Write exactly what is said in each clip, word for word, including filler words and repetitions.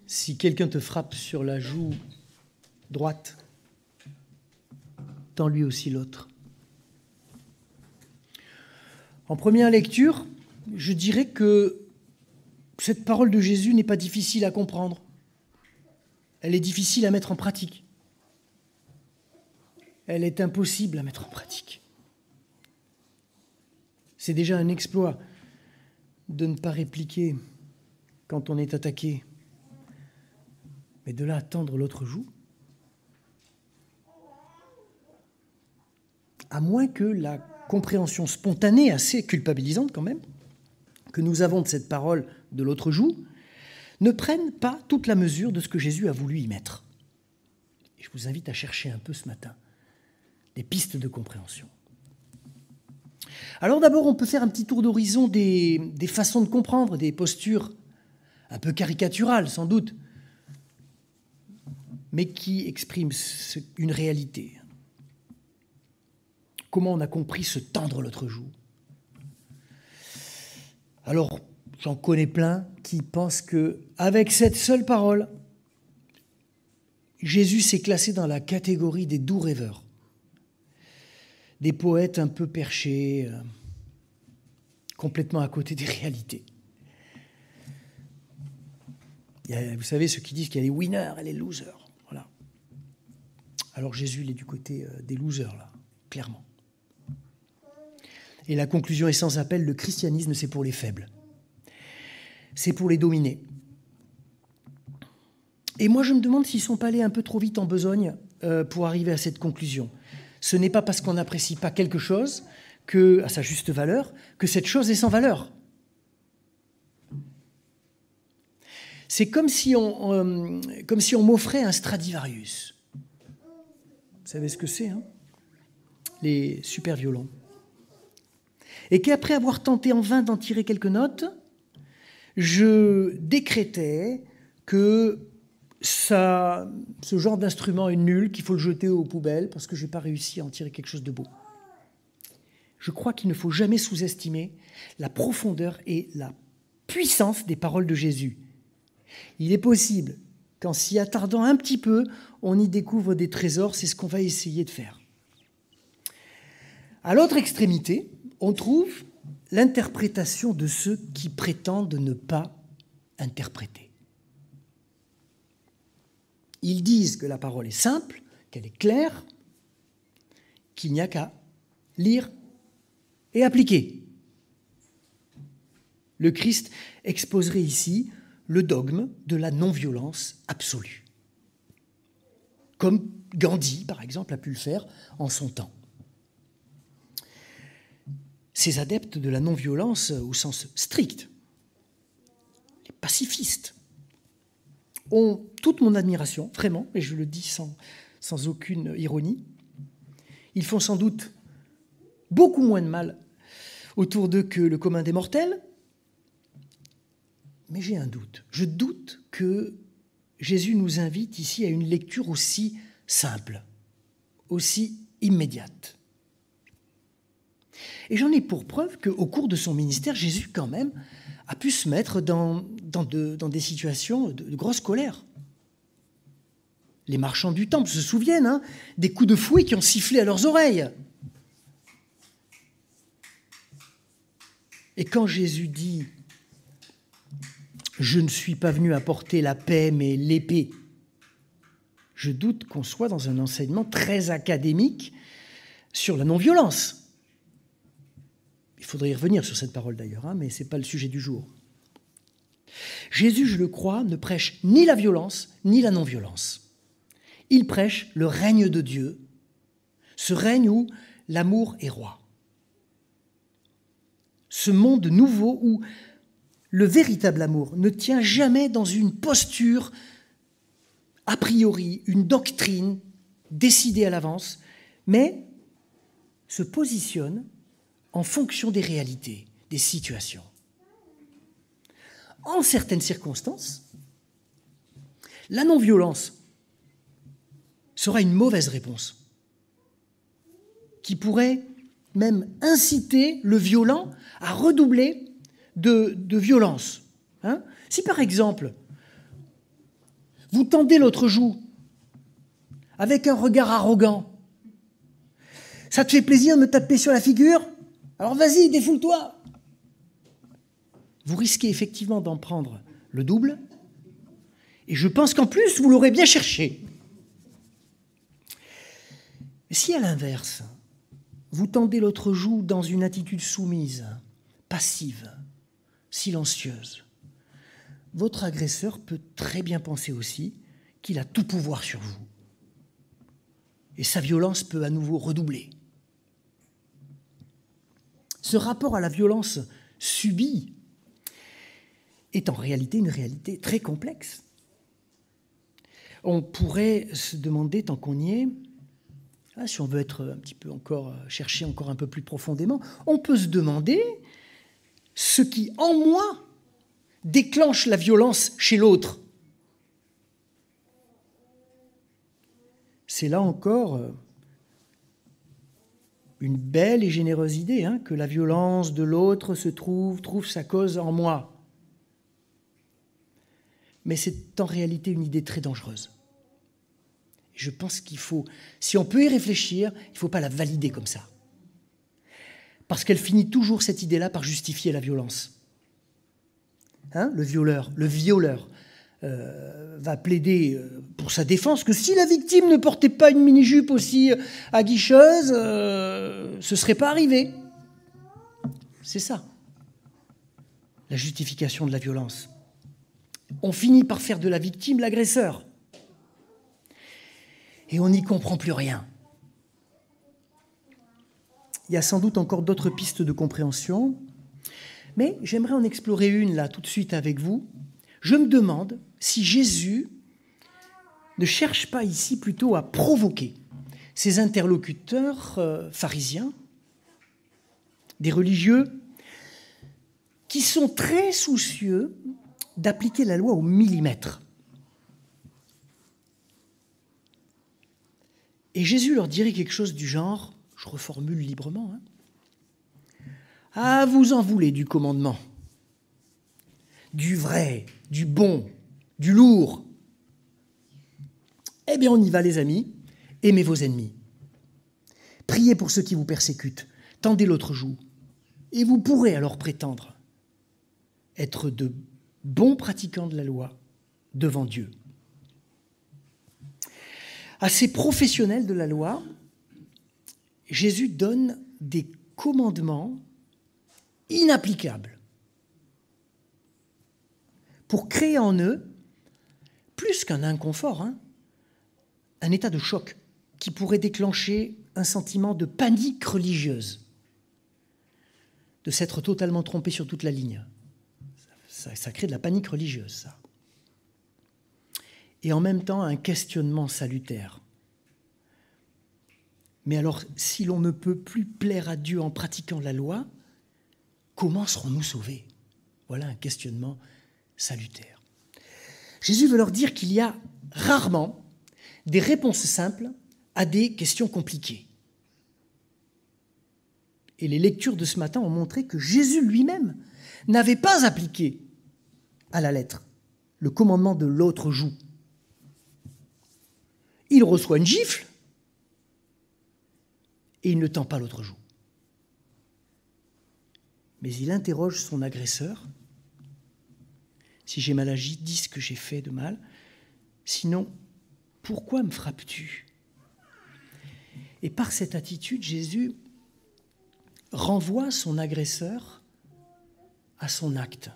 si quelqu'un te frappe sur la joue droite, tends lui aussi l'autre. En première lecture, je dirais que cette parole de Jésus n'est pas difficile à comprendre. Elle est difficile à mettre en pratique. Elle est impossible à mettre en pratique. C'est déjà un exploit de ne pas répliquer quand on est attaqué. Mais de là à tendre l'autre joue, à moins que la compréhension spontanée, assez culpabilisante quand même, que nous avons de cette parole de l'autre joue, ne prenne pas toute la mesure de ce que Jésus a voulu y mettre. Et je vous invite à chercher un peu ce matin des pistes de compréhension. Alors d'abord, on peut faire un petit tour d'horizon des, des façons de comprendre, des postures un peu caricaturales sans doute, mais qui expriment une réalité. Comment on a compris se tendre l'autre joue? Alors, j'en connais plein qui pensent qu'avec cette seule parole, Jésus s'est classé dans la catégorie des doux rêveurs, des poètes un peu perchés, euh, complètement à côté des réalités. Il y a, vous savez, ceux qui disent qu'il y a les winners et les losers. Voilà. Alors Jésus, il est du côté euh, des losers, là, clairement. Et la conclusion est sans appel, le christianisme, c'est pour les faibles. C'est pour les dominés. Et moi, je me demande s'ils ne sont pas allés un peu trop vite en besogne euh, pour arriver à cette conclusion. Ce n'est pas parce qu'on n'apprécie pas quelque chose, que, à sa juste valeur, que cette chose est sans valeur. C'est comme si on, euh, comme si on m'offrait un Stradivarius. Vous savez ce que c'est, hein? Les super violons. Et qu'après avoir tenté en vain d'en tirer quelques notes, je décrétais que ça, ce genre d'instrument est nul, qu'il faut le jeter aux poubelles parce que je n'ai pas réussi à en tirer quelque chose de beau. Je crois qu'il ne faut jamais sous-estimer la profondeur et la puissance des paroles de Jésus. Il est possible qu'en s'y attardant un petit peu, on y découvre des trésors, c'est ce qu'on va essayer de faire. À l'autre extrémité, on trouve l'interprétation de ceux qui prétendent ne pas interpréter. Ils disent que la parole est simple, qu'elle est claire, qu'il n'y a qu'à lire et appliquer. Le Christ exposerait ici le dogme de la non-violence absolue, comme Gandhi, par exemple, a pu le faire en son temps. Ces adeptes de la non-violence au sens strict, les pacifistes, ont toute mon admiration, vraiment, et je le dis sans, sans aucune ironie. Ils font sans doute beaucoup moins de mal autour d'eux que le commun des mortels, mais j'ai un doute. Je doute que Jésus nous invite ici à une lecture aussi simple, aussi immédiate. Et j'en ai pour preuve qu'au cours de son ministère, Jésus, quand même, a pu se mettre dans, dans, de, dans des situations de, de grosse colère. Les marchands du temple se souviennent hein, des coups de fouet qui ont sifflé à leurs oreilles. Et quand Jésus dit « Je ne suis pas venu apporter la paix, mais l'épée », je doute qu'on soit dans un enseignement très académique sur la non-violence. Il faudrait y revenir sur cette parole d'ailleurs, hein, mais ce n'est pas le sujet du jour. Jésus, je le crois, ne prêche ni la violence, ni la non-violence. Il prêche le règne de Dieu, ce règne où l'amour est roi. Ce monde nouveau où le véritable amour ne tient jamais dans une posture a priori, une doctrine décidée à l'avance, mais se positionne en fonction des réalités, des situations. En certaines circonstances, la non-violence sera une mauvaise réponse qui pourrait même inciter le violent à redoubler de, de violence. Hein ? Si par exemple, vous tendez l'autre joue avec un regard arrogant. Ça te fait plaisir de me taper sur la figure? Alors vas-y, défoule-toi. Vous risquez effectivement d'en prendre le double, et je pense qu'en plus, vous l'aurez bien cherché. Mais si à l'inverse, vous tendez l'autre joue dans une attitude soumise, passive, silencieuse, votre agresseur peut très bien penser aussi qu'il a tout pouvoir sur vous. Et sa violence peut à nouveau redoubler. Ce rapport à la violence subie est en réalité une réalité très complexe. On pourrait se demander, tant qu'on y est, ah, si on veut être un petit peu encore, chercher encore un peu plus profondément, on peut se demander ce qui, en moi, déclenche la violence chez l'autre. C'est là encore une belle et généreuse idée, hein, que la violence de l'autre se trouve, trouve sa cause en moi. Mais c'est en réalité une idée très dangereuse. Et je pense qu'il faut, si on peut y réfléchir, il ne faut pas la valider comme ça. Parce qu'elle finit toujours, cette idée-là, par justifier la violence. Hein, le violeur, le violeur euh, va plaider pour sa défense que si la victime ne portait pas une mini-jupe aussi aguicheuse, euh, ce ne serait pas arrivé. C'est ça, la justification de la violence. On finit par faire de la victime l'agresseur. Et on n'y comprend plus rien. Il y a sans doute encore d'autres pistes de compréhension, mais j'aimerais en explorer une là tout de suite avec vous. Je me demande si Jésus ne cherche pas ici plutôt à provoquer ses interlocuteurs euh, pharisiens, des religieux, qui sont très soucieux d'appliquer la loi au millimètre. Et Jésus leur dirait quelque chose du genre, je reformule librement, hein, « Ah, vous en voulez du commandement, du vrai, du bon, du lourd. Eh bien, on y va, les amis, aimez vos ennemis. Priez pour ceux qui vous persécutent, tendez l'autre joue, et vous pourrez alors prétendre être de bons pratiquants de la loi devant Dieu. » À ces professionnels de la loi, Jésus donne des commandements inapplicables pour créer en eux, plus qu'un inconfort, hein, un état de choc qui pourrait déclencher un sentiment de panique religieuse, de s'être totalement trompé sur toute la ligne. Ça, ça crée de la panique religieuse, ça. Et en même temps un questionnement salutaire. Mais alors, si l'on ne peut plus plaire à Dieu en pratiquant la loi, comment serons-nous sauvés? Voilà un questionnement salutaire. Jésus veut leur dire qu'il y a rarement des réponses simples à des questions compliquées. Et les lectures de ce matin ont montré que Jésus lui-même n'avait pas appliqué à la lettre le commandement de l'autre joue. Il reçoit une gifle et il ne tend pas l'autre joue. Mais il interroge son agresseur. Si j'ai mal agi, dis ce que j'ai fait de mal. Sinon, pourquoi me frappes-tu? Et par cette attitude, Jésus renvoie son agresseur à son acte.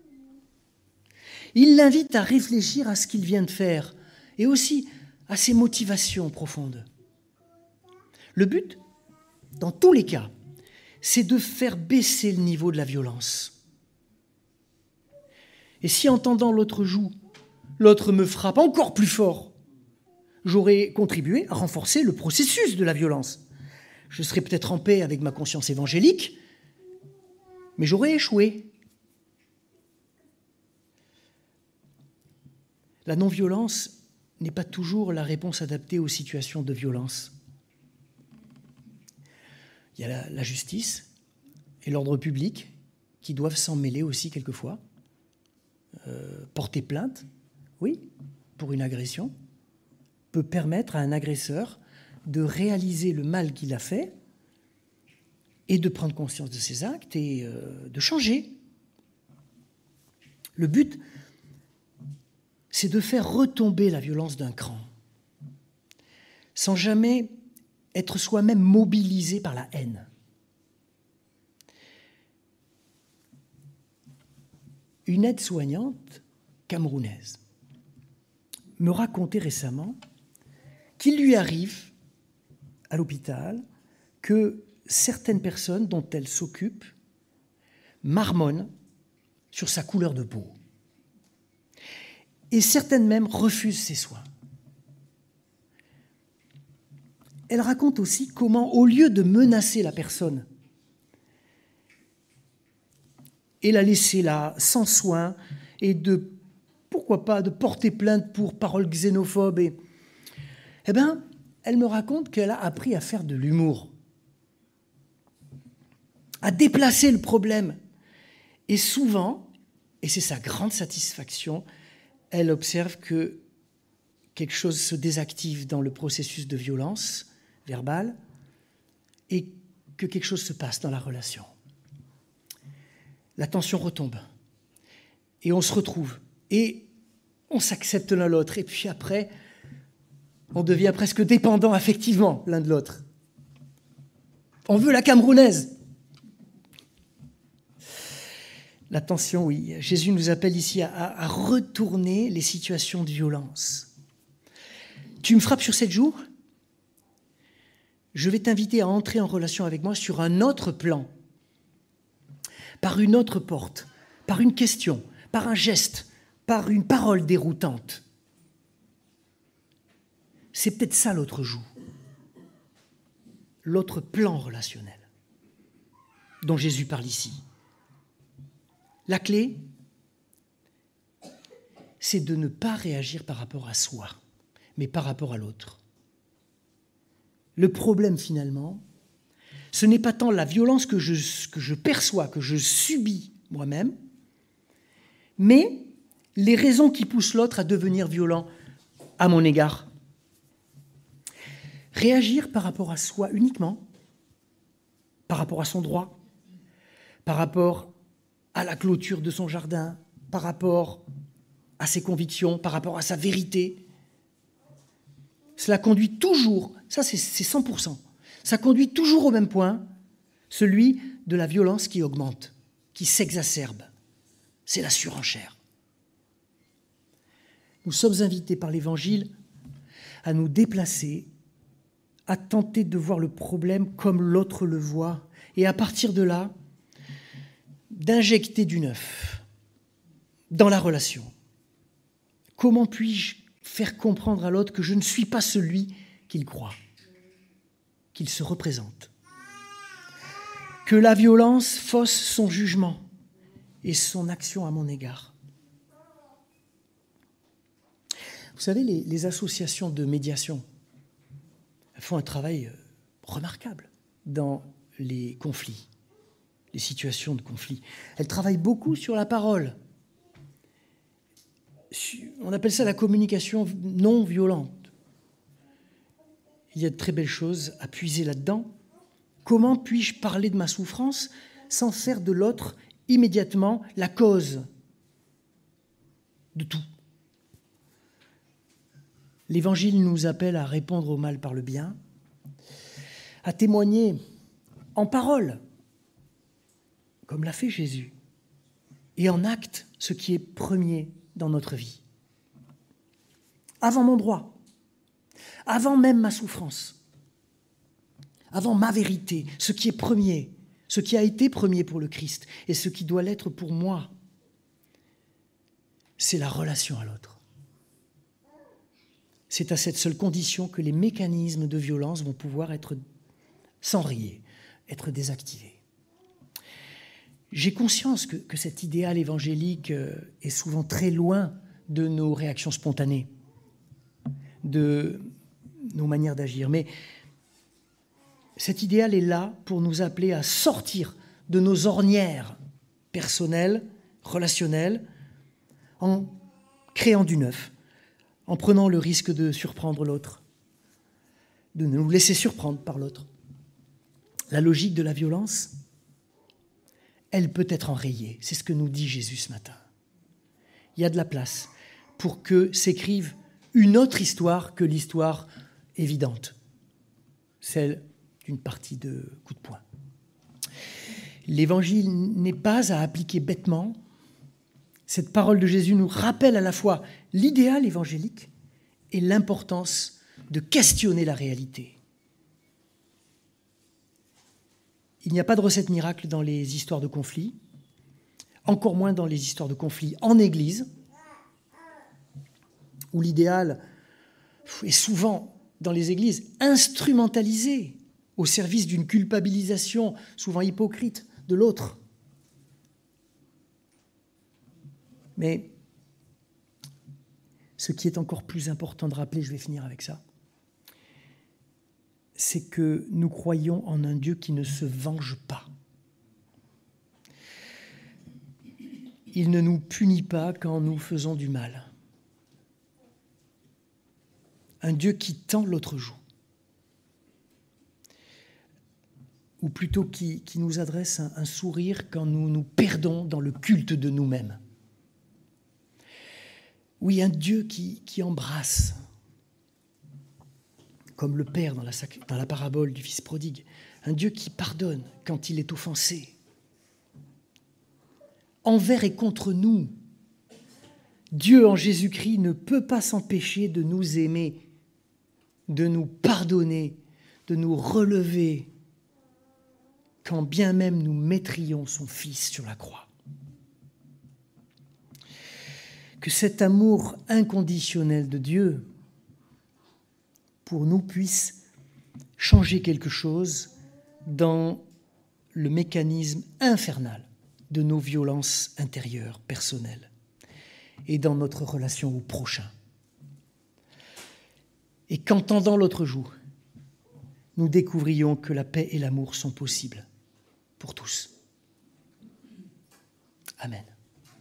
Il l'invite à réfléchir à ce qu'il vient de faire et aussi à ses motivations profondes. Le but, dans tous les cas, c'est de faire baisser le niveau de la violence. Et si en tendant l'autre joue, l'autre me frappe encore plus fort, j'aurais contribué à renforcer le processus de la violence. Je serais peut-être en paix avec ma conscience évangélique, mais j'aurais échoué. La non-violence n'est pas toujours la réponse adaptée aux situations de violence. Il y a la, la justice et l'ordre public qui doivent s'en mêler aussi quelquefois. Euh, porter plainte, oui, pour une agression peut permettre à un agresseur de réaliser le mal qu'il a fait et de prendre conscience de ses actes et euh, de changer. Le but, c'est de faire retomber la violence d'un cran, sans jamais être soi-même mobilisé par la haine. Une aide-soignante camerounaise me racontait récemment qu'il lui arrive à l'hôpital que certaines personnes dont elle s'occupe marmonnent sur sa couleur de peau. Et certaines même refusent ses soins. Elle raconte aussi comment, au lieu de menacer la personne et la laisser là, sans soin, et de, pourquoi pas, de porter plainte pour paroles xénophobes, et, eh bien, elle me raconte qu'elle a appris à faire de l'humour, à déplacer le problème. Et souvent, et c'est sa grande satisfaction, elle observe que quelque chose se désactive dans le processus de violence verbale et que quelque chose se passe dans la relation. La tension retombe et on se retrouve et on s'accepte l'un l'autre et puis après, on devient presque dépendant affectivement l'un de l'autre. On veut la camerounaise. La tension, oui. Jésus nous appelle ici à, à retourner les situations de violence. Tu me frappes sur cette joue ? Je vais t'inviter à entrer en relation avec moi sur un autre plan, par une autre porte, par une question, par un geste, par une parole déroutante. C'est peut-être ça l'autre joue, l'autre plan relationnel dont Jésus parle ici. La clé, c'est de ne pas réagir par rapport à soi, mais par rapport à l'autre. Le problème, finalement, ce n'est pas tant la violence que je, que je perçois, que je subis moi-même, mais les raisons qui poussent l'autre à devenir violent à mon égard. Réagir par rapport à soi uniquement, par rapport à son droit, par rapport à la clôture de son jardin, par rapport à ses convictions, par rapport à sa vérité. Cela conduit toujours, ça c'est cent pour cent, ça conduit toujours au même point, celui de la violence qui augmente, qui s'exacerbe. C'est la surenchère. Nous sommes invités par l'Évangile à nous déplacer, à tenter de voir le problème comme l'autre le voit, et à partir de là, d'injecter du neuf dans la relation. Comment puis-je faire comprendre à l'autre que je ne suis pas celui qu'il croit, qu'il se représente, que la violence fausse son jugement et son action à mon égard. Vous savez, les, les associations de médiation font un travail remarquable dans les conflits, les situations de conflit. Elles travaillent beaucoup sur la parole. On appelle ça la communication non violente. Il y a de très belles choses à puiser là-dedans. Comment puis-je parler de ma souffrance sans faire de l'autre immédiatement la cause de tout ? L'Évangile nous appelle à répondre au mal par le bien, à témoigner en parole, comme l'a fait Jésus, et en acte ce qui est premier dans notre vie. Avant mon droit, avant même ma souffrance, avant ma vérité, ce qui est premier, ce qui a été premier pour le Christ et ce qui doit l'être pour moi, c'est la relation à l'autre. C'est à cette seule condition que les mécanismes de violence vont pouvoir être s'enrayer, être désactivés. J'ai conscience que, que cet idéal évangélique est souvent très loin de nos réactions spontanées, de nos manières d'agir. Mais cet idéal est là pour nous appeler à sortir de nos ornières personnelles, relationnelles, en créant du neuf, en prenant le risque de surprendre l'autre, de nous laisser surprendre par l'autre. La logique de la violence, elle peut être enrayée. C'est ce que nous dit Jésus ce matin. Il y a de la place pour que s'écrive une autre histoire que l'histoire évidente, celle d'une partie de coup de poing. L'Évangile n'est pas à appliquer bêtement. Cette parole de Jésus nous rappelle à la fois l'idéal évangélique et l'importance de questionner la réalité. Il n'y a pas de recette miracle dans les histoires de conflits, encore moins dans les histoires de conflits en Église, où l'idéal est souvent, dans les églises, instrumentalisé au service d'une culpabilisation souvent hypocrite de l'autre. Mais ce qui est encore plus important de rappeler, je vais finir avec ça, c'est que nous croyons en un Dieu qui ne se venge pas. Il ne nous punit pas quand nous faisons du mal. Un Dieu qui tend l'autre joue. Ou plutôt qui, qui nous adresse un, un sourire quand nous nous perdons dans le culte de nous-mêmes. Oui, un Dieu qui, qui embrasse, comme le Père dans la, dans la parabole du Fils prodigue, un Dieu qui pardonne quand il est offensé. Envers et contre nous, Dieu en Jésus-Christ ne peut pas s'empêcher de nous aimer, de nous pardonner, de nous relever, quand bien même nous mettrions son Fils sur la croix. Que cet amour inconditionnel de Dieu pour nous puisse changer quelque chose dans le mécanisme infernal de nos violences intérieures, personnelles, et dans notre relation au prochain. Et qu'entendant l'autre jour, nous découvrions que la paix et l'amour sont possibles pour tous. Amen.